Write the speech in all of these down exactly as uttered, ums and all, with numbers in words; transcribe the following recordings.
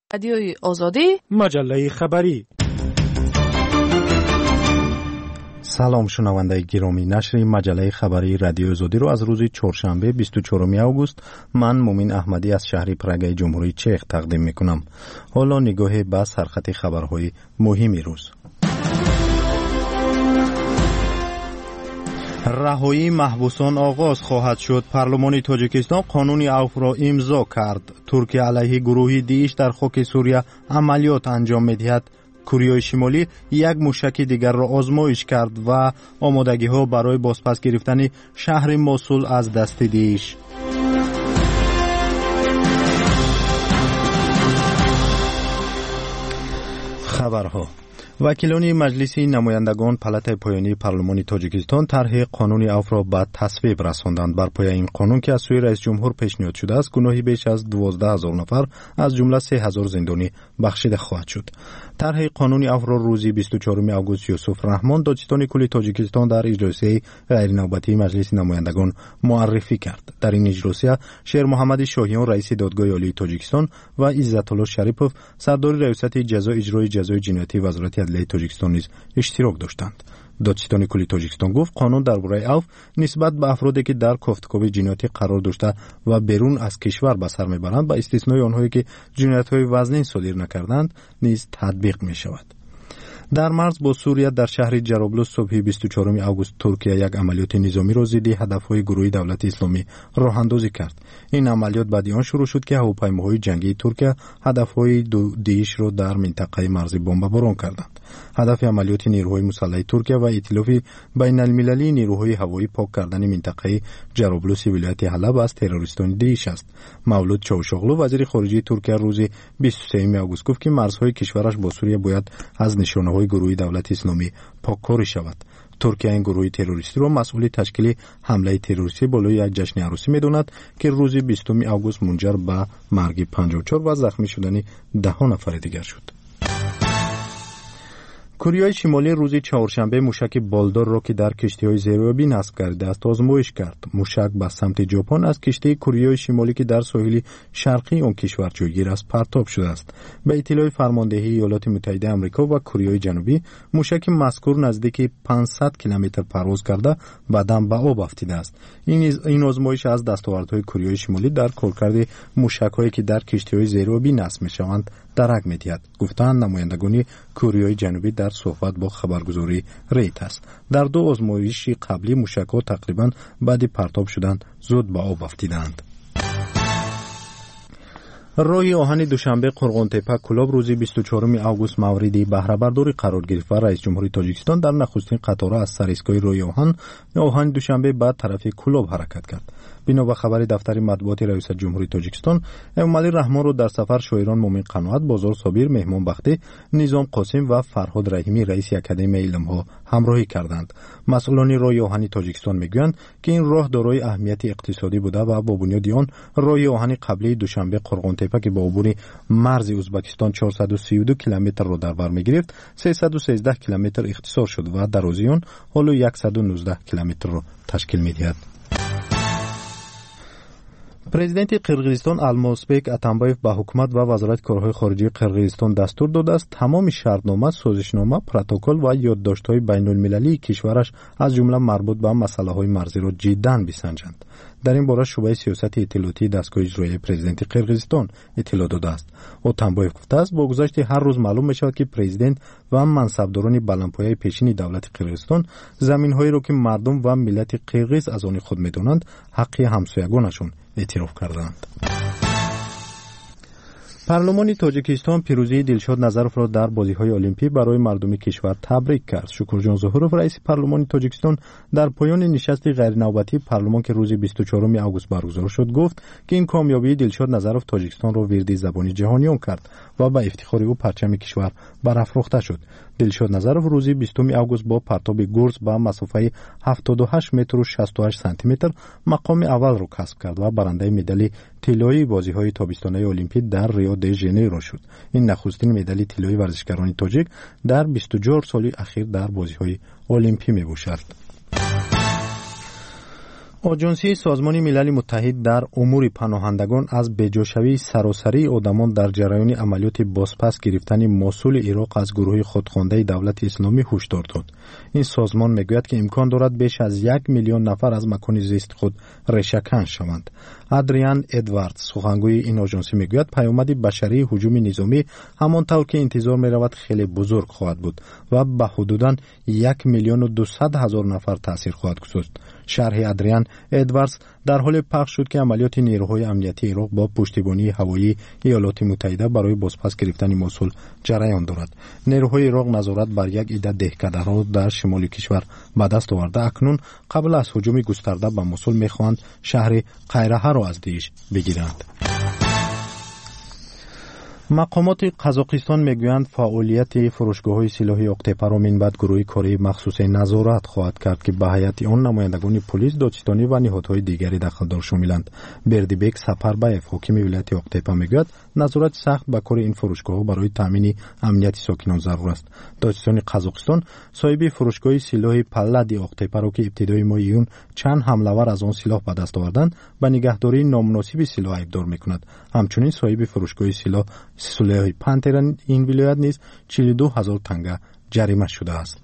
رادیوی آزادی، مجله خبری. سلام شنونده گرامی، نشر مجله خبری رادیو آزادی رو از روز چهارشنبه بیست و چهارم آگوست من مومین احمدی از شهر پراگ جمهوری چک تقدیم میکنم. حالا نگاه به سرخط خبرهای مهم روز. رهایی محبوسان آغاز خواهد شد. پارلمان تاجیکستان قانون عفو را امضا کرد. ترکیه علیه گروه داعش در خاک سوریه عملیات انجام می‌دهد. کره شمالی یک موشک دیگر را آزمایش کرد و آمادگی‌ها برای بازپس گرفتن شهر موسول از دست داعش. خبرها. وکیلان مجلس نمایندگان پالات پایانی پارلمان تاجیکستان طرح قانون عفو را به تصویب رساندند. بر پایه این قانون که از سوی رئیس جمهور پیشنهاد شده است، گناهی بیش از دوازده هزار نفر از جمله سه هزار زندانی بخشیده خواهد شد. طرح قانون عفو را روز بیست و چهارم آگوست یوسف رحمان دادستان کل تاجیکستان در اجلاسی غیر نوبتی مجلس نمایندگان معرفی کرد. در این اجلاسی شیر محمد شاهیان رئیس دادگاه عالی تاجیکستان و عزت الله شریپوف سردار ریاست جزا اجرای جزای جنایتی وزارت عدلیه تاجیکستان نیز اشتراک داشتند. دادستان کلی تاجیکستان گفت قانون درباره عفو نسبت به افرادی که در کوفتکوب جنایتی قرار داشته و بیرون از کشور به سر میبرند به استثنای آنهایی که جنایت‌های وزنی صادر نکردند نیز تطبیق می شود. در مرز با سوریه در شهر جرابلس صبح بیست و چهارم آگوست ترکیه یک عملیات نظامی را ضد هدف‌های گروه دولت اسلامی راه اندازی کرد. این عملیات بعد از آن شروع شد که هواپیماهای جنگی ترکیه هدف‌های داعش را در منطقه مرزی بمباران کردند. هدف عملیات نیروهای مسلح ترکیه و ائتلاف بین‌المللی نیروهای هوایی پاک کردن منطقه جرابلس ولایت حلب از تروریستان داعش است. مولود چاوشاغلو وزیر خارجه ترکیه روز بیست و سوم آگوست گفت که مرزهای کشورش با سوریه باید از نشانه‌های گروه دولت اسلامی پاککاری شود. ترکیه این گروه تروریستی را مسئول تشکیل حمله تروریستی بالای یک جشن عروسی می‌داند که روز بیستم آگوست منجر به مرگ پنجاه و چهار و زخمی شدن ده نفر دیگر شد. کره شمالی روز چهارشنبه موشک بالدار را که در کشتی‌های زیرآبی نصب کرده است آزمایش کرد. موشک به سمت ژاپن از کشتی کره شمالی که در ساحل شرقی آن کشور جایگیر است پرتاب شده است. به اطلاع فرماندهی ایالات متحده آمریکا و کره جنوبی، موشک مذکور نزدیک پانصد کیلومتر پرواز کرده بعداً به آب افتیده است. این این آزمایش از دستاوردهای کره شمالی در کارکرد موشک‌هایی که در کشتی‌های زیرآبی نصب می‌شوند درک می‌دهد، گفتند نمایندگان کره جنوبی در صحبت با خبرگزاری ریترز. در دو آزمایش قبلی موشک‌ها تقریباً بعد پرتاب شدن زود به آب افتیدند. راه آهن دوشنبه قرغان تپه کلاب روز بیست و چهارم آگوست مورد بهره برداری قرار گرفت و رئیس جمهوری تاجیکستان در نخستین قطار از سر ایستگاه راه آهن آهن دوشنبه به طرف کلاب حرکت کرد. بنا به خبر دفتر مطبوعات رئیس جمهوری تاجیکستان، امامعلی رحمان را در سفر شاعران مومن قناعت، بازار صابر، مهمان بختی، نظام قاسم و فرهاد رحیمی رئیس اکادمی علم‌ها همراهی کردند. مسئولان راه آهن تاجیکستان میگویند که این راه دارای اهمیت اقتصادی بوده و با بنیاد آن راه آهن قبلی دوشنبه قرغان تپه که با عبور مرز ازبکستان چهارصد و سی و دو کیلومتر را در بر میگرفت سیصد و سیزده کیلومتر اختصار شد و درازی آن حالا صد و نوزده کیلومتر را تشکیل می‌دهد. پرزیدنت قرقیزستان المازبек اتامبایف به حکومت و وزارت کارهای خارجه قرقیزستان دستور داده است تمام شرطنامه، سازشنامه، پروتکل و یادداشت‌های بین‌المللی کشورش از جمله مربوط به مسائل مرزی را جداً بسنجند. در این باره شعبه سیاست اطلاعاتی دستگاه اجرایی پرزیدنت قرقیزستان اطلاع داده است. اتامبایف گفته است با گذشت هر روز معلوم می‌شود که پرزیدنت و منصبداران بلندپایه پیشین دولت قرقیزستان زمین‌هایی را که مردم و ملت قرقیز از آن خود می‌دانند حق همسایگانشون اعتراف کردند. پارلمان تاجیکستان پیروزی دلشاد نظروف را در بازی‌های المپیک برای مردم کشور تبریک کرد. شکرجان ظهوروف رئیس پارلمان تاجیکستان در پایان نشست غیر نوبتی پارلمان که روز بیست و چهارم آگوست برگزار شد گفت که این کامیابی دلشاد نظروف تاجیکستان را ورد زبانی جهانیان کرد و به افتخار او پرچم کشور برافروخته شد. دلشاد نظروف روز بیستم آگوست با پرتاب گرز به مسافه هفتاد و هشت متر و شصت و هشت سانتی متر مقام اول را کسب کرد و برنده مدال طلایی بازی‌های تابستانه المپیک در ریو د ژانویرو شد. این نخستین مدال طلایی ورزشکاران تاجیک در بیست و چهار سال اخیر در بازی‌های المپیک می‌باشد. آژانسی سازمان ملل متحد در امور پناهندگان از بجاشوی سراسری آدمان در جریان عملیات بازپس گرفتن موسول عراق از گروه خودخوانده دولت اسلامی هشدار داد. این سازمان میگوید که امکان دارد بیش از یک میلیون نفر از مکان زیست خود ریشه‌کن شوند. ادریان ادواردز سخنگوی این آژانسی میگوید پیامد بشری هجوم نظامی همانطور که انتظار میرود خیلی بزرگ خواهد بود و به حدوداً یک میلیون و دویست هزار نفر تاثیر خواهد گذاشت. شرح ادریان ادواردز در حال پخش شد که عملیات نیروهای امنیتی عراق با پشتیبانی هوایی ایالات متحده برای بازپس گرفتن موسول جریان دارد. نیروهای عراق نظارت بر یک عده دهکده را در شمال کشور به دست آورده اکنون قبل از هجوم گسترده به موسول میخواهند شهر قیرها را از داعش بگیرند. مقامات قزاقستان میگویند فعالیت فروشگاه‌های سلاح اقتیپه را من بعد گروه کاری مخصوص نظارت خواهد کرد که به هیئت آن نمایندگان پلیس، دادستانی و نهادهای دیگری دخلدار شاملند. بردیبک سپربایف حاکم ولایت اقتیپه میگوید نظارت سخت به کار این فروشگاه‌ها برای تامین امنیت ساکنان ضرور است. دادستان قزاقستان صاحب فروشگاه سلاح پلدی اقتیپه را که ابتدای ماه ایون چند حمله‌ور از آن سلاح به دست آوردند به نگهداری نامناسب سلاح ایبدار میکند. همچنین صاحب فروشگاه سلاح سلاح پانتر این ولایت نیز چهل و دو هزار تنگه جریمه شده است.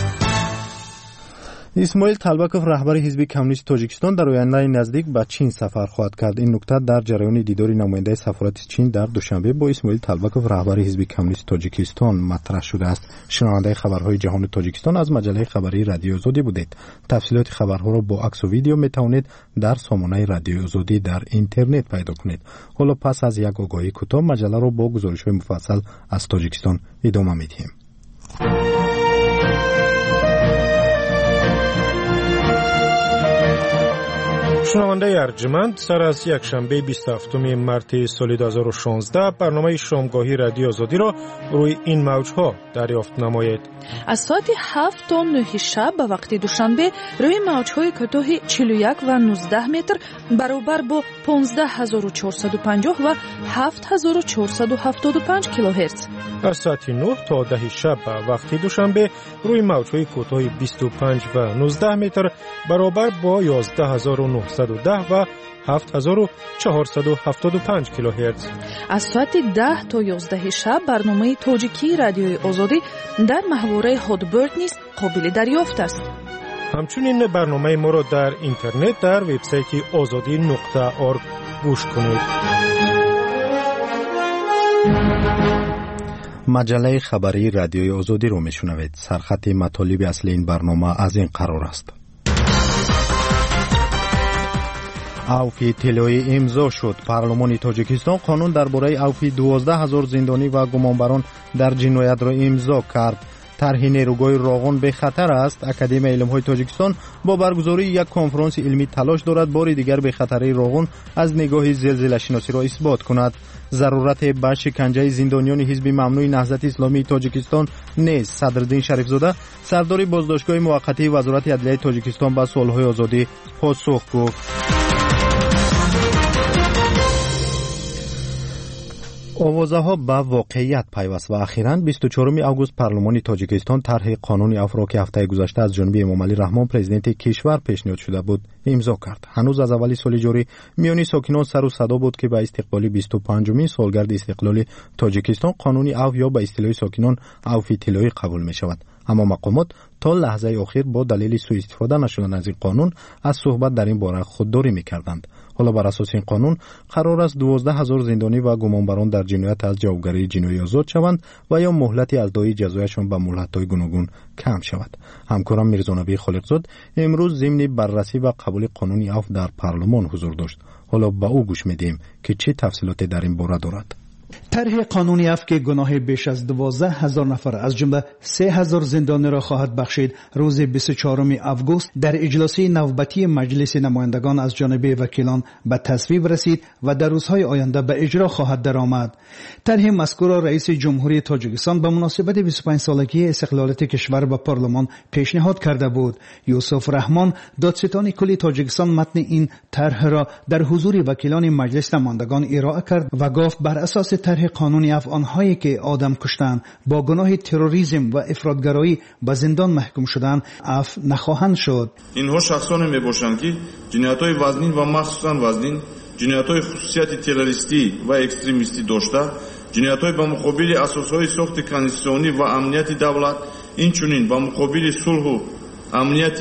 اسماعیل طلبکوف رهبر حزب کمونیست تاجیکستان در آینده نزدیک به چین سفر خواهد کرد. این نکته در جریان دیدار نماینده سفارت چین در دوشنبه با اسماعیل طلبکوف رهبر حزب کمونیست تاجیکستان مطرح شده است. شنونده خبرهای جهان تاجیکستان از مجله خبری رادیو آزادی بودید. تفصیلات خبرها را با عکس و ویدیو می توانید در سامانه رادیو آزادی در اینترنت پیدا کنید. حالا پس از یک آگاهی کوتاه مجله را با گزارش‌های مفصل از تاجیکستان ادامه می‌دهیم. شنونده ارجمند، سر از یک شنبه بیست و هفتم مارس سال دو هزار و شانزده برنامه شامگاهی رادیو آزادی را روی این موجها دریافت نمایید. از ساعت هفت تا نه شب به وقت دوشنبه روی موجهای کوتاه چهل و یک و نوزده متر برابر با پانزده هزار و چهارصد و پنجاه و هفت هزار و چهارصد و هفتاد و پنج کیلوهرتز. از ساعت نه تا ده شب به وقت دوشنبه روی موجهای کوتاه بیست و پنج و نوزده متر برابر با یازده هزار و نهصد و ده و هفت هزار و چهارصد و هفتاد و پنج کیلوهرتز. از ساعت ده تا یازده شب برنامه تاجیکی رادیوی آزادی در محوره هادبرد نیز قابل دریافت است. همچنین برنامه ما را در اینترنت در وبسایت آزادی نقطه آرگ گوش کنید. مجله خبری رادیوی آزادی رو میشنوید. سرخط مطالب اصلی این برنامه از این قرار است. عفو طلایی امضا شد. پارلمان تاجیکستان قانون درباره عفو دوازده هزار زندانی و گمانبران در جنایت را امضا کرد. طرح نیروگاه راغون به خطر است. اکادمی علم‌های تاجیکستان با برگزاری یک کنفرانس علمی تلاش دارد بار دیگر به خطر راغون از نگاه زلزله شناسی را اثبات کند. ضرورت به شکنجه زندانیان حزب ممنوع نهضت اسلامی تاجیکستان نیز. صدرالدین شریفزاده سردار بازداشتگاه موقتی وزارت عدلیه تاجیکستان به سالهای آزادی پاسخ گفت. آوازه ها به واقعیت پیوست و اخیراً بیست و چهارم آگوست پارلمان تاجیکستان طرح قانون عفو را که هفته گذشته از جانب امام علی رحمان پرزیدنت کشور پیشنهاد شده بود امضا کرد. هنوز از اول سال جاری میانی ساکنان سر و صدا بود که به استقبال بیست و پنجمین سالگرد استقلال تاجیکستان قانون عفو یا به اصطلاح ساکنان عفو طلایی قبول می شود. اما مقامات تا لحظه آخر با دلیل سوء استفاده نشدن از این قانون از صحبت در این باره خودداری می‌کردند. حالا بر اساس این قانون قرار است دوازده هزار زندانی و گمانبران در جنایت از جوابگری جنایی آزاد شوند و یا مهلت ادای جزایشان به مهلت‌های گوناگون کم شود. همکارم میرزانبی خالقزاد امروز ضمن بررسی و قبول قانون عفو در پارلمان حضور داشت. حالا با او گوش می‌دهیم که چه تفصیلاتی در این باره دارد. طرح قانونی عفو که گناه بیش از دوازده هزار نفر از جمله سه هزار زندانی را خواهد بخشید روز بیست و چهارم آگوست در اجلاس نوبتی مجلس نمایندگان از جانب وکیلان به تصویب رسید و در روزهای آینده به اجرا خواهد درآمد. طرح مذکور را رئیس جمهوری تاجیکستان به مناسبت بیست و پنج سالگی استقلالیت کشور به پارلمان پیشنهاد کرده بود. یوسف رحمان دادستان کلی تاجیکستان متن این طرح را در حضور وکیلان مجلس نمایندگان ارائه کرد و گفت بر اساس طرح قانون عفو آنهایی که آدم کشتند با گناه تروریسم و افراطگرایی به زندان محکوم شدند عفو نخواهند شد. اینها شخصانی میباشند که جنایت‌های وزنین و مخصوصاً وزنین، جنایت‌های خصوصیت تروریستی و اکستریمیستی داشته، جنایت‌های با مقابل اساس‌های ساخت کنستیتوسیونی و امنیت دولت، اینچنین با مقابل صلح و امنیت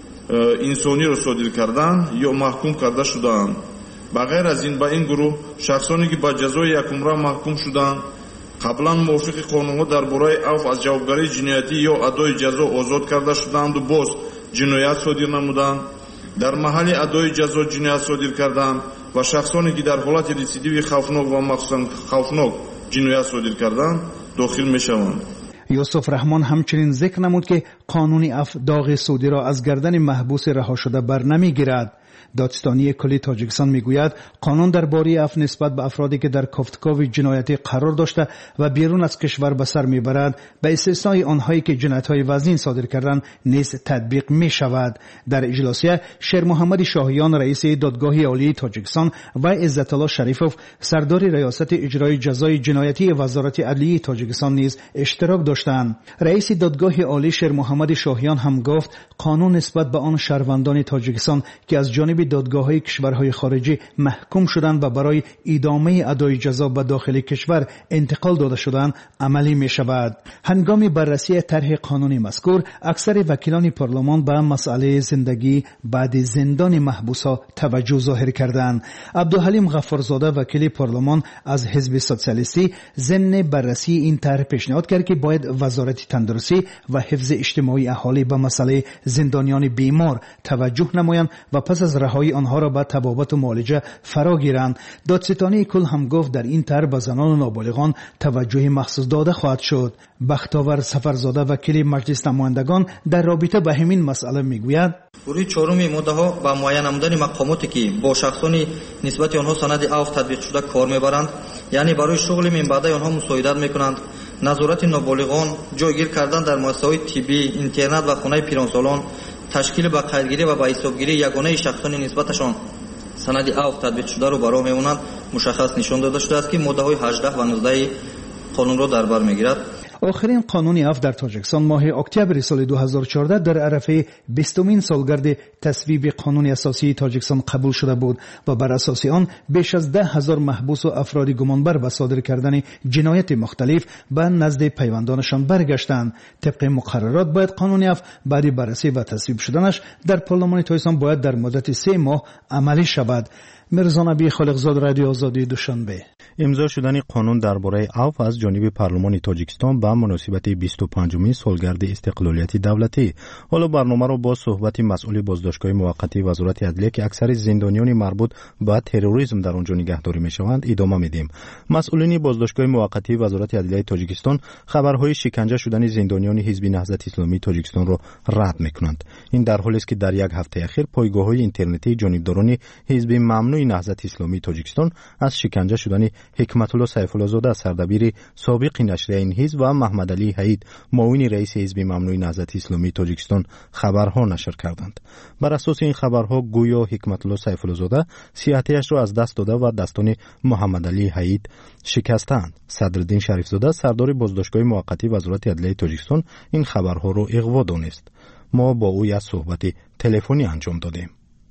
انسانی را صادر کردن یا محکوم کرده شدند. بغیر از این با این گروه شخصانی که با جزای یک عمر محکوم شدند قبلا موافق قانون‌ها درباره عفو از جوابگری جنایتی یا ادای جزا آزاد کرده شدند و باز جنایت صادر نمودند، در محل ادای جزا جنایت صادر کردند و شخصانی که در حالت ریسیدیو خوفناک و مخصوصاً خوفناک جنایت صادر کردند داخل می‌شوند. یوسف رحمان همچنین ذکر نمود که قانون عفو داغ سعودی را از گردن محبوس رها شده بر نمیگیرد. دادستانی کلی تاجیکستان میگوید قانون درباره عفو نسبت به افرادی که در کافتکاو جنایتی قرار داشته و بیرون از کشور به سر میبرند به استثنای آنهایی که جنایت‌های وزین صادر کردند نیز تطبیق می شود. در اجلاس شیر محمد شاهیان رئیس دادگاه عالی تاجیکستان و عزت الله شریفوف سردار ریاست اجرای جزای جنایتی وزارت عدلیه تاجیکستان نیز اشتراک داشتند. رئیس دادگاه عالی شیر محمد شاهیان هم گفت قانون نسبت به آن شهروندان تاجیکستان که از جانب دادگاه‌های کشورهای خارجی محکوم شدند و برای ادامه ادای جزا به داخل کشور انتقال داده شدند عملی می شود. هنگام بررسی طرح قانونی مذکور اکثر وکیلان پارلمان به مسئله زندگی بعد زندان محبوسا توجه ظاهر کردند. عبدالحلیم غفارزاده وکیل پارلمان از حزب سوسیالیستی ضمن بررسی این طرح پیشنهاد کرد که باید وزارت تندرستی و حفظ اجتماعی اهالی به مسئله زندانیان بیمار توجه نمایند و پس از رهایی آنها را به طبابت و معالجه فرا گیرند. دادستانی کل هم گفت در این طرح به زنان و نابالغان توجه مخصوص داده خواهد شد. بختاور سفرزاده وکیل مجلس نمایندگان در رابطه به همین مسئله میگوید روی چهارم ماده ها با معین نمودن مقاماتی که با شخصانی نسبت آنها سند عفو تطبیق شده کار میبرند، یعنی برای شغل منبعده آنها مساعدت میکنند، نظارت نابالغان، جایگیر کردن در مؤسسه‌های طبی، اینترنت و خانه پیرانسالان، تشکیل با قیدگیری و با حسابگیری یگانه شخصانی نسبتشان سند عفو تطبیق شده رو برای میمونند مشخص نشان داده شده است که ماده های هجده و نوزده قانون را در بر میگیرد. آخرین قانون عفو در تاجیکستان ماه اکتبر سال دو هزار و چهارده در عرفه بیستمین سالگرد تصویب قانون اساسی تاجیکستان قبول شده بود و بر اساس آن بیش از ده هزار محبوس و افراد گمانبر به صادر کردن جنایت مختلف به نزد پیوندانشان برگشتند. طبق مقررات باید قانون عفو بعد بررسی و تصویب شدنش در پارلمان تاجیکستان باید در مدت سه ماه عملی شود. مرزا نبی خالقزاد، رادیو آزادی، دوشنبه. امضا شدن قانون درباره عفو از جانب پارلمان تاجیکستان به مناسبت بیست و پنجمین سالگرد استقلالیت دولتی. حالا برنامه را با صحبت مسئول بازداشتگاه موقتی وزارت عدلیه که اکثر زندانیان مربوط به تروریسم در آنجا نگهداری میشوند ادامه میدیم. مسئولین بازداشتگاه موقتی وزارت عدلیه تاجیکستان خبرهای شکنجه شدن زندانیان حزب نهضت اسلامی تاجیکستان را رد میکنند. این در حالی است که در یک هفته اخیر پایگاه‌های اینترنتی جانبداران حزب ممنوع نهضت اسلامی تاجیکستان از شکنجه شدن حکمت الله سیف الله زاده سردبیر سابق نشریه این حزب و محمد علی حید معاون رئیس حزب ممنوع نهضت اسلامی تاجیکستان خبرها نشر کردند. بر اساس این خبرها گویا حکمت الله سیف الله زاده صحتش را از دست داده و دستان محمد علی حید شکستند. صدرالدین شریف زاده سردار بازداشتگاه موقتی وزارت عدلیه تاجیکستان این خبرها را اغوا دانست. ما با او یک صحبت تلفنی انجام دادیم.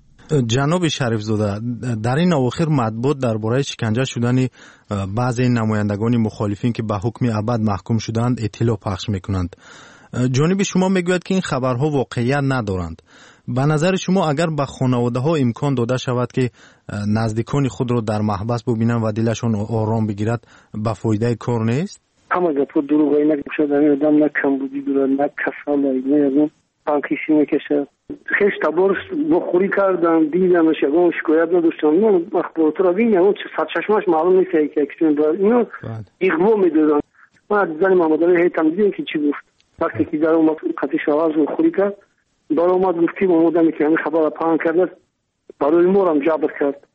جناب شریف زاده، در این اواخر مطبوعات درباره شکنجه شدن بعضی نمایندگان مخالفین که به حکم ابد محکوم شدند اطلاع پخش میکنند. جانب شما میگوید که این خبرها واقعیت ندارند. به نظر شما اگر به خانواده ها امکان داده شود که نزدیکان خود را در محبس ببینند و دلشان آرام بگیرد به فایده کار نیست؟ اما گپ دروغی نگوشدن آدم نه کمبودی داره نه کسالایی نه از اون پانکیشی میکشه. خیش تبارش بخوری کردم دیدمش اگه شکایت نداشتم. من مخبرات را بینم اون صد چشمش معلوم نیست که اکشن داره. اینو اغوا میدادن. من از زن محمد علی حید دیدم که چی گفت. وقتی که در اومد قطعی شواز بخوری کرد برای اومد گفتی با آمدن که همین خبر پاهن کرده برای مورم جبر کرد.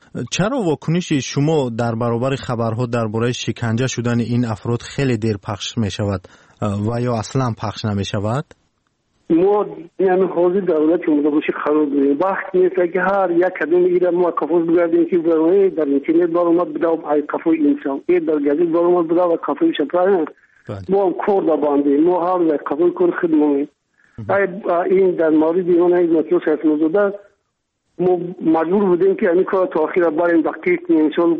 چرا واکنش شما در برابر خبرها درباره شکنجه شدن این افراد خیلی دیر پخش می شود و یا اصلا پخش نمی شود؟ ما یعنی حاضر دولت مورد باشی خراب بودیم. وقت نیست که هر یک کدوم ایره ما کفوز بگردیم که برای در اینترنت بار اومد بده و کفوی انسان این در گزید بار اومد بده و کفوی شپرای ما هم کور دا باندیم ما هر یک کفوی کور خدمونیم. این در مورد ایمان این مطلوب سیاست موضوع ما مجبور بودیم که این کار تاخیر بریم دقیق انسان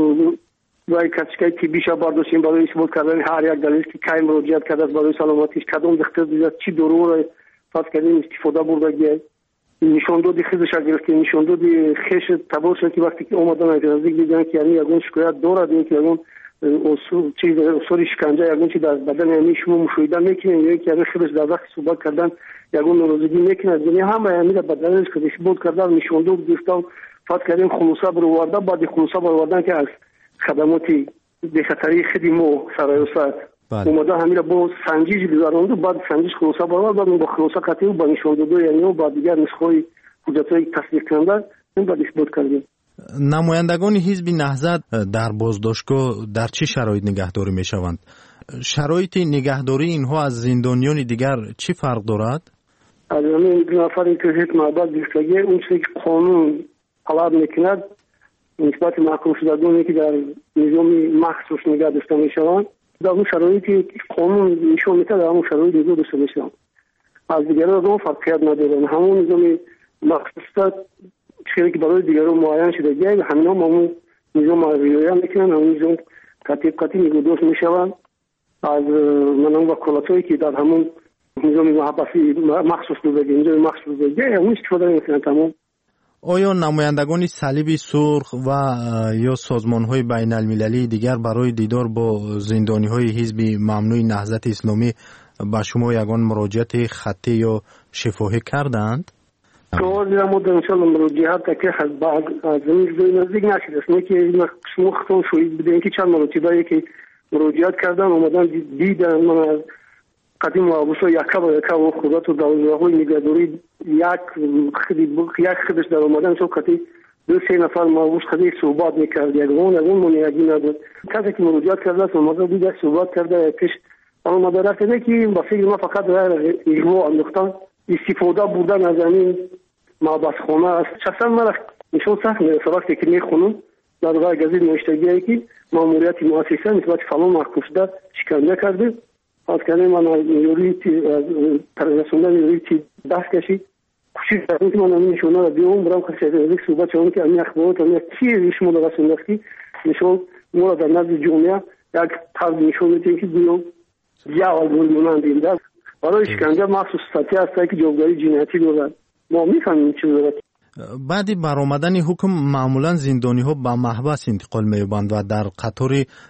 برای کسی که بیشه برداشتیم برای اثبات کردن هر یک دلیل که کی مراجعت کرده برای سلامتیش کدوم دکتر دیگه چی ضرور فرض کردیم استفاده برده نشان دادی خودش گرفت نشان دادی خش تبار شد که وقتی که اومدن از نزدیک دیدن که یعنی یگون شکایت دارد این که یگون اصول چیز اصول شکنجه یگون چی در بدن یعنی شما مشاهده میکنین یعنی که یعنی خودش در وقت صحبت کردن یگون ناراضگی میکنه یعنی همه یعنی در بدنش که اثبات کردن نشان داد گرفتن فرض کردیم خلاصه برآورده بعد خلاصه برآوردن که از خدماتی به خطری خدی ما سرایوسات اومده همین با سنجش گذراند و بعد سنجش خلاصه برآورد بعد با خلاصه قطعی و با نشان داده یعنی و بعد دیگر نسخه حجت‌های تصدیق کننده این بعد اثبات کردیم. نمایندگان حزب نهضت در بازداشتگاه در چه شرایط نگهداری میشوند؟ شرایط نگهداری اینها از زندانیان دیگر چی فرق دارد؟ از همین نفری که هیچ معبد بیفتگی اون چیزی که قانون طلب میکند نسبت محکوم شدگانی که در نظام مخصوص نگه داشته میشوند در اون شرایطی قانون نشون میده در اون شرایط نگه داشته میشوند از دیگران اون فرقیت ندارن همون نظام مخصوص چیزی که برای دیگران معین شده گه همین هم همون نظام رعایت میکنن همون نظام کتیب کتیب نگه داشت میشوند از منم وکالتایی که در همون نظام محبسی مخصوص بوده نظام مخصوص بوده همون استفاده میکنن تمام. آیا نمایندگان صلیب سرخ و یا سازمان‌های بین المللی دیگر برای دیدار با زندانی‌های حزب ممنوع نهضت اسلامی به شما یگان مراجعت خطی یا شفاهی کردند؟ تو دیدم ما در انشاءالله مراجعت که از این نزدیک نشده است که شما خطان شوید بده اینکه چند مراتبایی که مراجعت کردن اومدن دیدن من از قدیم آبوسا یکا با یکا و خودت و دوازده نگهداری یک خدی یک خدش در اومدن شو کتی دو سه نفر مابوس خدی صحبت میکرد یک اون اون منیاجی نداد کسی که مراجعت کرده است اومده دیگه صحبت کرده پیش اما مدارک ده که با فکر ما فقط رای ایرو انداختن استفاده بودن از این مابس خونه است شخصا من نشون سخت میرسه وقتی که میخونم در رای گزید نوشتگیه که ماموریت مؤسسه نسبت فلان محکوم شده شکنجه کرده از کنه من یوری ترسوندن یوری دست کشید کوشش کردم که من همین نشونه را بیام برام کسی از یک صحبت شدم که همین اخبارات همین چیه شما را رسوندختی نشون ما را در نزد جامعه یک طرد نشون میدیم که بیام یا اول مونندیم در برای شکنجه مخصوص سطحی هست که جوابداری جنایتی دارد ما میفهمیم چی دارد. بعد برآمدن حکم معمولا زندانی ها به محبس انتقال می‌یابند و در قطار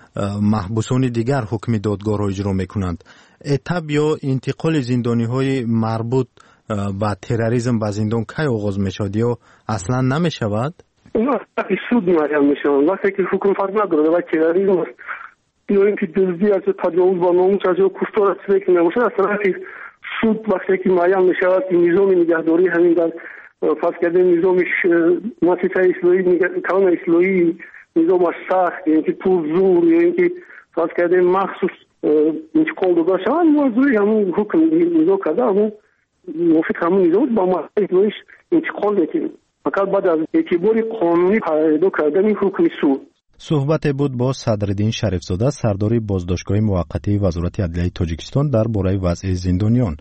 محبوسان دیگر حکم دادگاه را اجرا می‌کنند. اتاب یا انتقال زندانی های مربوط به تروریسم به زندان کی آغاز می‌شود یا اصلا نمی‌شود؟ اونا وقتی سود معین میشن وقتی که حکم فرق نداره و تروریسم است یا اینکه دزدی از تجاوز با ناموس از کشتار است که نمیشه اصلا سود وقتی که معین می‌شود نظام نگهداری همین در فرض کردن نظام مؤسسه اسلامی کلان اسلامی نظام سخت یعنی که پول زور یعنی که فرض کردن مخصوص انتقال داده شد موضوعی همون حکم نظام کرده همون موافق همون نظام با ما اسلامیش انتقال میکنیم فقط بعد از اعتبار قانونی پیدا کردن این حکم سود. صحبت بود با صدرالدین شریفزاده سردار بازداشتگاه موقتی وزارت عدلیه تاجیکستان درباره وضع زندانیان.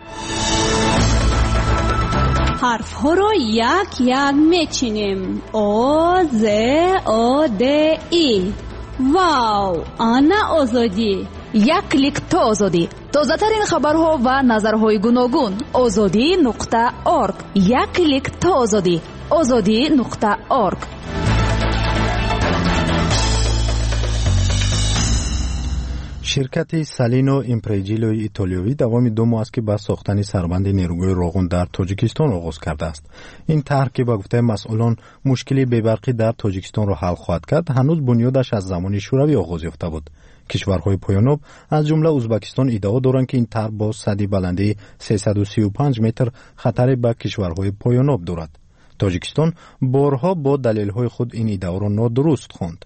حرف ها رو یک یک میچینیم. او ز او د ای. واو، آنا آزادی. یک کلیک تا آزادی. تازه ترین خبرها و نظرهای گوناگون. آزادی نقطه ارگ. یک کلیک تا آزادی. آزادی نقطه ارگ. شرکت سالینو ایمپریجیلو ایتالیایی دوام دو ماه است که با ساختن سربند نیروگاه راغون در تاجیکستان آغاز کرده است. این طرح که با گفته مسئولان مشکلی بی‌برقی در تاجیکستان را حل خواهد کرد، هنوز بنیادش از زمان شوروی آغاز یافته بود. کشورهای پایاناب از جمله ازبکستان ادعا دارند که این طرح با سد بلندی سیصد و سی و پنج متر خطر به کشورهای پایاناب دارد. تاجیکستان بارها با دلیل‌های خود این ادعا را نادرست خواند.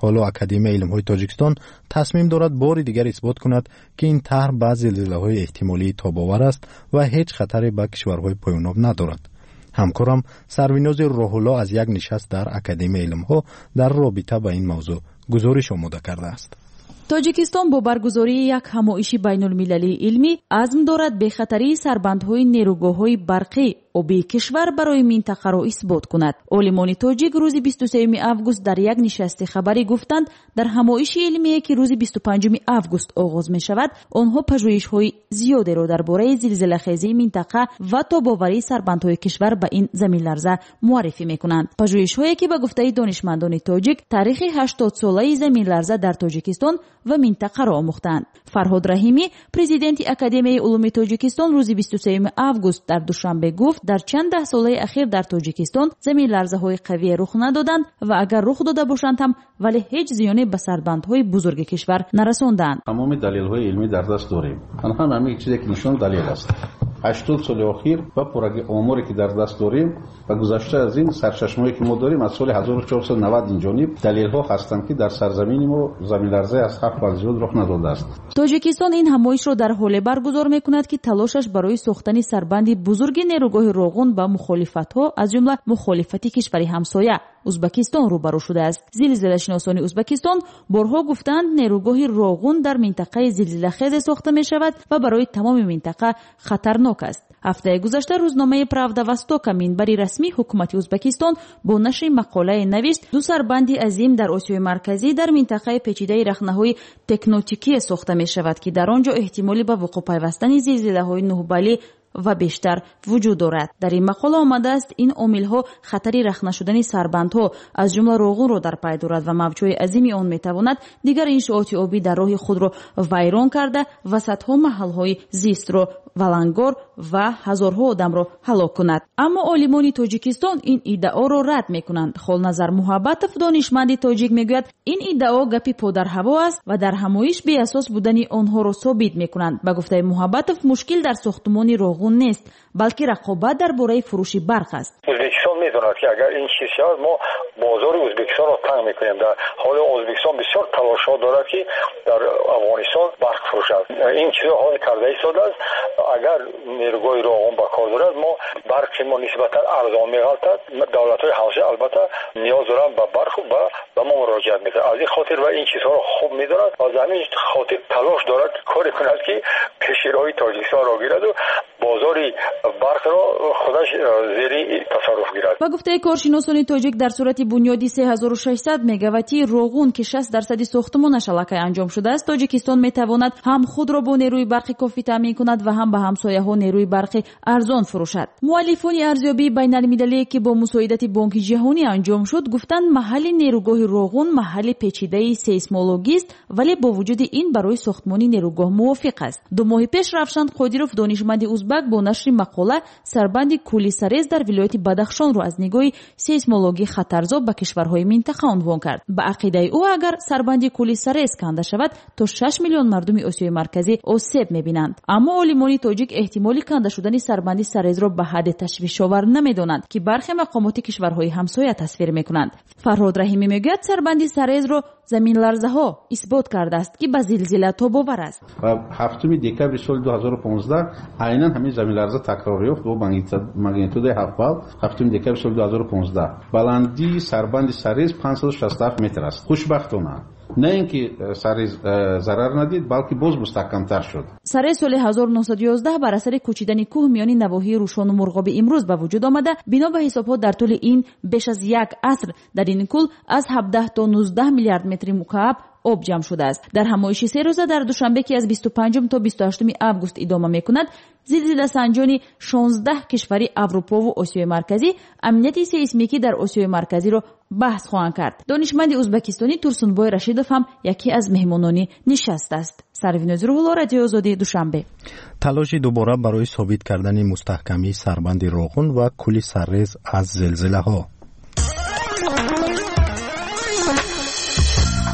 حالا اکادمی علم‌های تاجیکستان تصمیم دارد بار دیگر اثبات کند که این طرح با زلزله‌های احتمالی تاب‌آور است و هیچ خطری به کشورهای پایان‌یافته ندارد. همکارم سروناز روح‌الله از یک نشست در اکادمی علم‌ها در رابطه با این موضوع گزارش آماده کرده است. тоҷикистон бо баргузории як ҳамоиши байнулмилалии илмӣ азм дорад бехатарии сарбандҳои нерӯгоҳҳои барқӣ оби кишвар барои минтақаро исбот кунад. олимони тоҷик рӯзи бисту сеюми август дар як нишасти хабарӣ гуфтанд, дар ҳамоиши илмие ки рӯзи бисту панҷуми август оғоз мешавад, онҳо пажӯҳишҳои зиёдеро дар бораи зилзилахезии минтақа ва тобоварии сарбандҳои кишвар ба ин заминларза муаррифӣ мекунанд. пажӯҳишҳое ки ба гуфтаи донишмандони тоҷик таърихи ҳаштодсолаи заминларза дар тоҷикистон ва минтақаро омӯхтанд. фарҳод раҳимӣ, президенти академияи улуми тоҷикистон, рӯзи бисту сеюми август дар душанбе гуфт, дар чанд даҳсолаи ахир дар тоҷикистон заминларзаҳои қавие рух надоданд ва агар рух дода бошанд ҳам вале ҳеҷ зиёне ба сарбандҳои бузурги кишвар нарасонданд. тамоми далелҳои илмӣ дар даст дорем. анҳам ҳамин чизе ки нишон далел аст. ҳаштод соли охир ва пораги оморе ки дар даст дорем ва гузашта аз ин сарчашмаҳое ки мо дорем аз соли ҳазору чорсад и навад инҷониб далелҳо ҳастанд ки дар сарзамини мо заминларзаи аз ҳафт бал зиёд рух надодааст. тоҷикистон ин ҳамоишро дар ҳоле баргузор мекунад ки талошаш барои сохтани сарбанди бузурги нерӯгоҳи роғун ба мухолифатҳо, аз ҷумла мухолифати кишвари ҳамсоя ӯзбекистон рӯбарӯ шудааст. зилзилашиносони ӯзбекистон борҳо гуфтанд, нерӯгоҳи роғун дар минтақаи зилзилахезе сохта мешавад ва барои тамоми минтақа хатарнок аст. ҳафтаи гузашта рӯзномаи правда востока минбари расмии ҳукумати ӯзбекистон бо нашри мақолае навишт, ду сарбанди азим дар осиёи марказӣ дар минтақаи печидаи рахнаҳои тектонтикие сохта мешавад, ки дар он ҷо эҳтимоли ба вуқӯъ пайвастани зилзилаҳои нӯҳбалӣ ва бештар вуҷуд дорад. дар ин мақола омадааст, ин омилҳо хатари рахна шудани сарбандҳо, аз ҷумла роғунро дар пай дорад ва мавҷҳои азими он метавонад дигар иншооти обӣ дар роҳи худро вайрон карда ва садҳо маҳалҳои зистро валангор ва ҳазорҳо одамро ҳалок кунад. аммо олимони тоҷикистон ин иддаоро рад мекунанд. холназар муҳаббатов, донишманди тоҷик, мегӯяд, ин иддао гапи подар-ҳаво аст ва дар ҳамоиш беасос будани онҳоро собит мекунанд. ба гуфтаи муҳаббатов, мушкил дар сохтмони роғун нест, балки рақобат дар бораи фурӯши барқ аст. ӯзбекистон медонад ки агар ин чиз шавад, мо бозори ӯзбекистонро танг мекунем. дар ҳоли ӯзбекистон бисёр талошҳо дорад ки дар афғонистон барқ фурӯшад. ин чизо ҳоли карда истодааст. агар нерӯгоҳи роғун ба кор бурад, мо барқи мо нисбатан арзон меғалтад. давлатҳои ҳамсоя албатта ниёз доранд ба барқ ба ба мо муроҷиат мекунад. аз ин хотир ва ин чизҳоро хуб медонад. аз ҳамин хотир талош дорад коре кунад ки пешироҳи тоҷикистонро гираду бозори барқро худаш зери тасарруф гирад. ба гуфтаи коршиносони тоҷик, дар сурати бунёди се ҳазору шашсад мегаваттии роғун ки шаст дарсади сохтмонаш аллакай анҷом шудааст, тоҷикистон метавонад ҳам худро бо нерӯи барқи кофӣ таъмин кунад ва ҳам ба ҳамсояҳо нерӯи барқи арзон фурӯшад. муаллифони арзёбии байналмилалие ки бо мусоидати бонки ҷаҳонӣ анҷом шуд, гуфтанд маҳалли нерӯгоҳи роғун маҳалли печидаи сейсмологист, вале бо вуҷуди ин барои сохтмони нерӯгоҳ мувофиқ аст. ду моҳи пеш Равшан Қодиров, донишманди узбак, бо нашри мақола сарбанди кӯли Сарез дар вилояти Бадахшонро аз нигоҳи сейсмологӣ хатарзо ба кишварҳои минтақа унвон кард. ба ақидаи ӯ, агар сарбанди кӯли Сарез канда шавад, то шаш миллион мардуми осиёи марказӣ осеб мебинанд. аммо олимони тоҷик эҳтимоли канда шудани сарбанди Сарезро ба ҳадди ташвишовар намедонанд, ки бархе мақомоти кишварҳои ҳамсоя тасвир мекунанд. фарҳод раҳимӣ мегӯяд, сарбанди Сарезро заминларзаҳо исбот кардааст, ки ба зилзила тобовар аст. ва ҳафтуми декабри соли ду ҳазору понздаҳ айнан ҳамин заминларза такрор ёфт бо магнитудаи ҳафт бал. ҳафтуми декабри соли ду ҳазору понздаҳ баландии сарбанди Сарез панҷсаду шасту ҳафт метр аст. хушбахтона не ин ки Сарез зарар надид, балки боз мустаҳкамтар шуд. Сарез соли ҳазору нуҳсаду ёздаҳ бар асари кӯчидани кӯҳ миёни навоҳии Рӯшону Мурғоби имрӯз ба вуҷуд омада, бино ба ҳисобҳо дар тӯли ин беш аз як аср дар ин кӯл аз ҳабдаҳ то нуздаҳ миллиард метри мукааб об ҷамъ шудааст. дар ҳамоиши серӯза дар душанбе ки аз бисту панҷум то бисту ҳаштуми август идома мекунад, зилзиласанҷони шонздаҳ кишвари Аврупову Осиёи марказӣ амнияти сейсмикӣ дар Осиёи марказиро баҳс хоҳанд кард. донишманди ӯзбекистонӣ Турсунбой Рашидов ҳам яке аз меҳмонони нишаст аст. Сарвиноз Рӯҳулло, Радиои Озодӣ, Душанбе. талоши дубора барои собит кардани мустаҳкамии сарбанди роғун ва кӯли Сарез аз зилзилаҳо.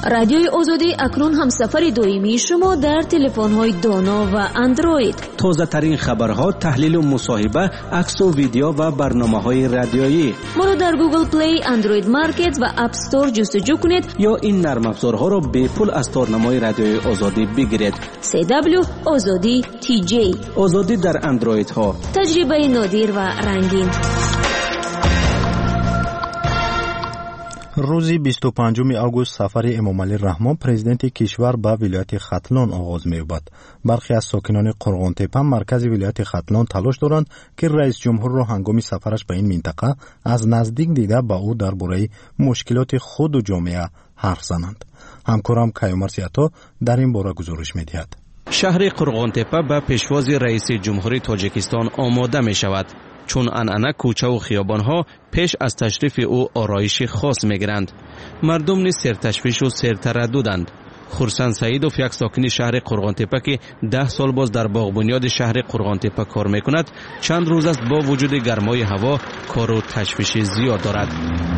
رادیوی آزادی اکنون هم سفر دائمی شما در تلفن‌های دانا و اندروید. تازه ترین خبرها، تحلیل و مصاحبه، عکس و ویدیو و برنامه‌های رادیویی. ما رو در گوگل پلی، اندروید مارکت و اپ استور جستجو کنید یا این نرم افزارها رو به پول از تورنمای رادیوی آزادی بگیرید. سی دبلیو آزادی تی جی. آزادی در اندروید ها. تجربه نادر و رنگین. روزی بیست و پنجم آگوست سفر امامعلی رحمان پرزیدنت کشور به ولایت ختلان آغاز می‌یابد. برخی از ساکنان قرغان‌تپه مرکز ولایت ختلان تلاش دارند که رئیس جمهور را هنگام سفرش به این منطقه از نزدیک دیده با او درباره مشکلات خود و جامعه حرف زنند. همکارم کیومرث عطا در این باره گزارش می‌دهد. شهر قرغان‌تپه به پیشواز رئیس جمهوری تاجیکستان آماده می‌شود. چون انعنه کوچه و خیابانها پیش از تشریف او آرایش خاص میگیرند. مردم نیز سرتشویش و سرترددند. خورسند سعیدوف یک ساکن شهر قرغان‌تپه که ده سال باز در باغبنیاد شهر قرغان‌تپه کار میکند، چند روز است با وجود گرمای هوا کار و تشویش زیاد دارد.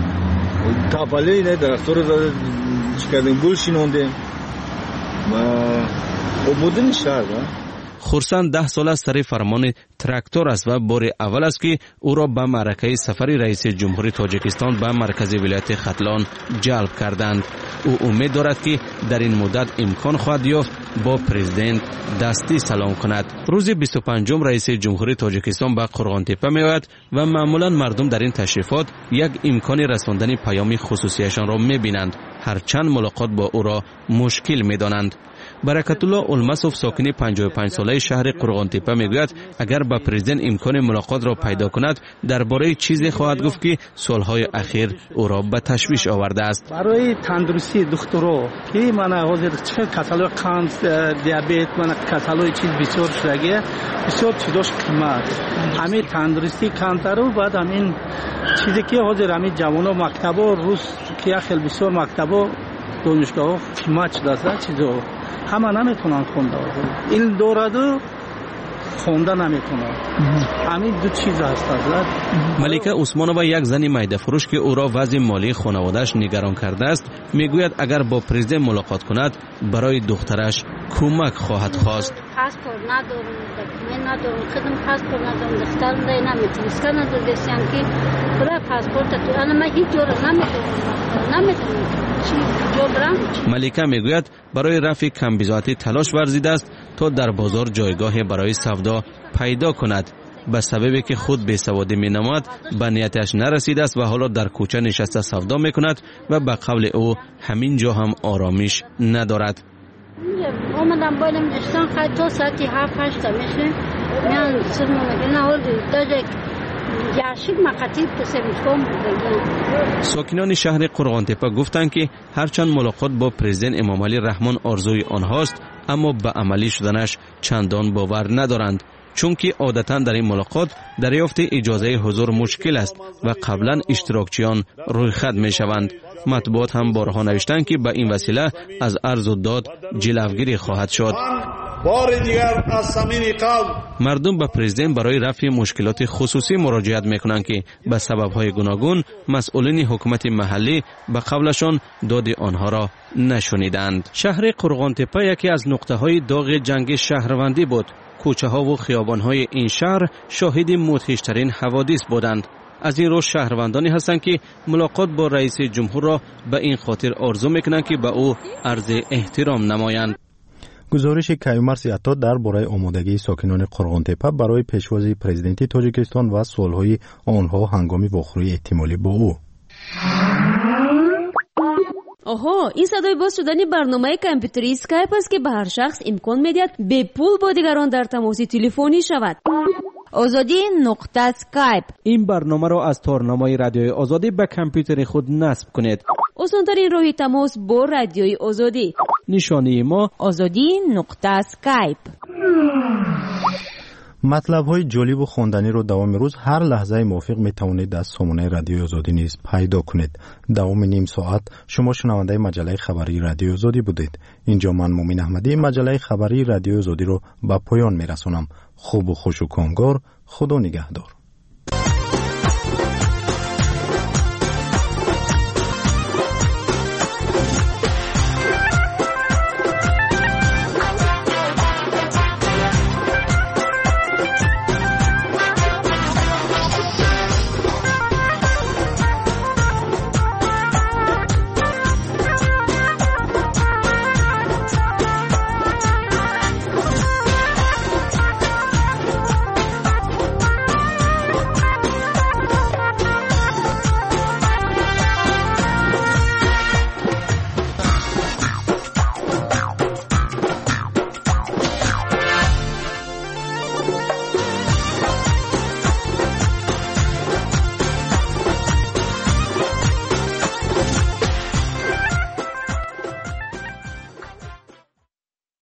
تاپاله نه درختور رو چکردیم گل شینوندیم و عبودن شهر. خورسند ده سال از سر فرمان تراکتور است و بار اول است که او را به معرکه سفر رئیس جمهوری تاجیکستان به مرکز ولایت ختلان جلب کردند. او امید دارد که در این مدت امکان خواهد یافت با پرزیدنت دستی سلام کند. روز بیست و پنجم رئیس جمهوری تاجیکستان به قرغان‌تپه میآید و معمولا مردم در این تشریفات یک امکان رساندن پیام خصوصیشان را میبینند، هرچند ملاقات با او را مشکل میدانند. برکت الله المسوف ساکن پنجاه و پنج ساله شهر قرغان‌تپه میگوید اگر با پرزیدنت امکان ملاقات را پیدا کند درباره چیزی خواهد گفت که سالهای اخیر او را به تشویش آورده است. برای تندرستی دخترها که من حاضر چه کاتالوگ قند دیابت من کاتالوگ چیز بسیار شده بسیار چیزاش قیمت همین تندرستی کمتر و بعد همین چیزی که حاضر همین جوانو مکتبا روز که خیلی بسیار مکتبا دانشگاه قیمت شده چیزا همه نمیتونن خونده این دورادو خونده نمیتونن. همین دو چیز هست. ملکه عثمانова یک زن میده فروش که او را وضع مالی خانواده‌اش نگران کرده است میگوید اگر با پرزیدنت ملاقات کند برای دخترش کمک خواهد خواست. پاسپورت ندارم، دکمه ندارم، خودم پاسپورت ندارم، دخترم دی نمیتونم اسکان ندارم که برای پاسپورت تو الان من هیچ جور نمیتونم نمیتونم ملکه میگوید برای رفع کمبیزاتی تلاش ورزیده است تا در بازار جایگاه برای سودا پیدا کند. به سببی که خود بیسوادی می نماید به نیتش نرسیده است و حالا در کوچه نشسته سودا می کند و به قول او همین جا هم آرامش ندارد. اومدم باید نشستم خیلی تا ساعتی هفت هشت میشه میان سرمو میگه نه حال داده ساکنان شهر قرغان‌تپه گفتند که هرچند ملاقات با پرزیدنت امامعلی رحمان آرزوی آنهاست اما به عملی شدنش چندان باور ندارند، چون که عادتا در این ملاقات دریافت اجازه حضور مشکل است و قبلا اشتراکچیان رویخط می شوند. مطبوعات هم بارها نوشتند که به این وسیله از عرض و داد جلوگیری خواهد شد. بار دیگر از صمیم قلب مردم به پرزیدنت برای رفع مشکلات خصوصی مراجعت میکنند که به سبب‌های گوناگون مسئولین حکومت محلی به قولشان داد آنها را نشنیدند. شهر قرغان‌تپه یکی از نقطه‌های داغ جنگ شهروندی بود. کوچه‌ها و خیابان‌های این شهر شاهد مدهش‌ترین حوادث بودند. از این رو شهروندانی هستند که ملاقات با رئیس جمهور را به این خاطر آرزو میکنند که به او عرض احترام نمایند. گزارش کیومرث عطا درباره آمادگی ساکنان قرغان‌تپه برای پیشوازی پرزیدنت تاجیکستان و صلح‌های آنها هنگام واخوری احتمالی با او. آها، این صدای باز شدن برنامه کامپیوتری اسکایپ است که به هر شخص امکان می‌دهد به پول با دیگران در تماس تلفنی شود. آزادی نقطه اسکایپ. این برنامه را از تارنمای رادیوی آزادی به کامپیوتر خود نصب کنید. آسان‌ترین راه تماس با رادیوی آزادی. نشانی ما آزادی نقطه اسکایپ. مطلب های جالب و خواندنی رو دوام روز هر لحظه موافق می توانید از سامانه رادیوی آزادی نیز پیدا کنید. دوام نیم ساعت شما شنونده مجله خبری رادیوی آزادی بودید. اینجا من مومن احمدی مجله خبری رادیوی آزادی رو به پایان می رسانم. خوب و خوش و کامگار. خدا نگهدار.